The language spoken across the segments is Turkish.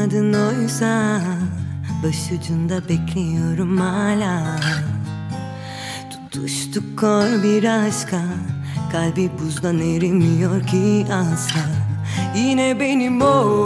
Sormadın oysa, başucunda bekliyorum hala. Tutuştuk kor bir aşka, kalbi buzdan erimiyor ki asla. Yine benim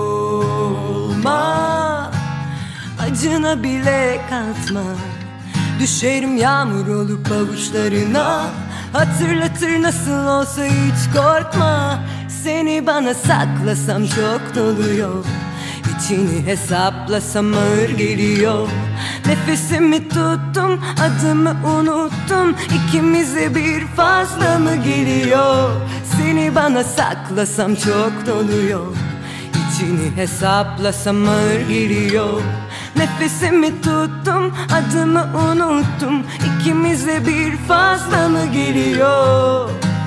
olma, acına bile katma. Düşerim yağmur olup avuçlarına, hatırlatır nasıl olsa hiç korkma. Seni bana saklasam çok doluyor, İçini hesaplasam ağır geliyor. Nefesimi tuttum, adımı unuttum, İkimize bir fazla mı geliyor? Seni bana saklasam çok doluyor, İçini hesaplasam ağır geliyor. Nefesimi tuttum, adımı unuttum, İkimize bir fazla mı geliyor?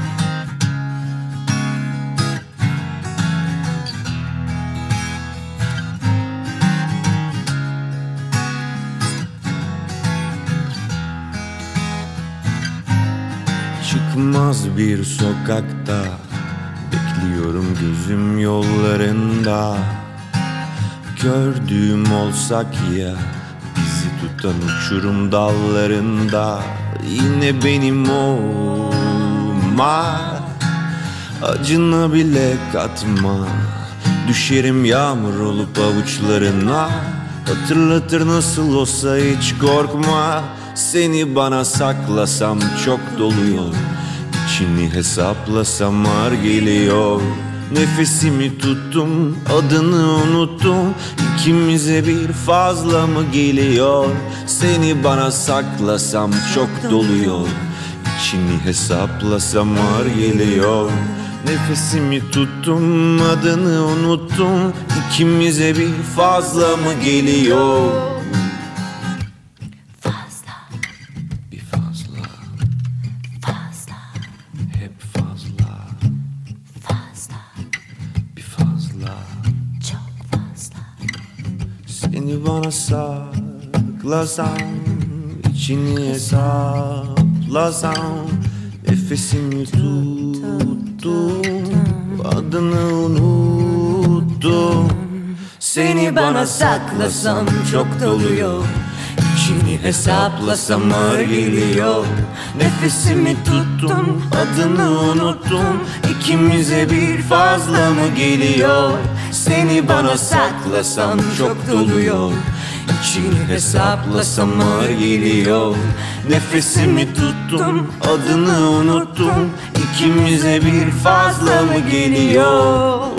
Çıkmaz bir sokakta, bekliyorum gözüm yollarında. Gördüğüm olsak ya, bizi tutan uçurum dallarında. Yine benim olma, acına bile katma. Düşerim yağmur olup avuçlarına, hatırlatır nasıl olsa hiç korkma. Seni bana saklasam çok doluyor, İçini hesaplasam ağır geliyor. Nefesimi tuttum, adını unuttum, İkimize bir fazla mı geliyor? Seni bana saklasam çok doluyor, İçini hesaplasam ağır geliyor. Nefesimi tuttum, adını unuttum, İkimize bir fazla mı geliyor? Seni bana saklasam, içini hesaplasam. Nefesimi tuttum, adını unuttum. Seni bana saklasam çok doluyor, İçini hesaplasam ağır geliyor. Nefesimi tuttum, adını unuttum, İkimize bir fazla mı geliyor? Seni bana saklasam çok doluyor, İçini hesaplasam ağır geliyor. Nefesimi tuttum, adını unuttum, İkimize bir fazla mı geliyor?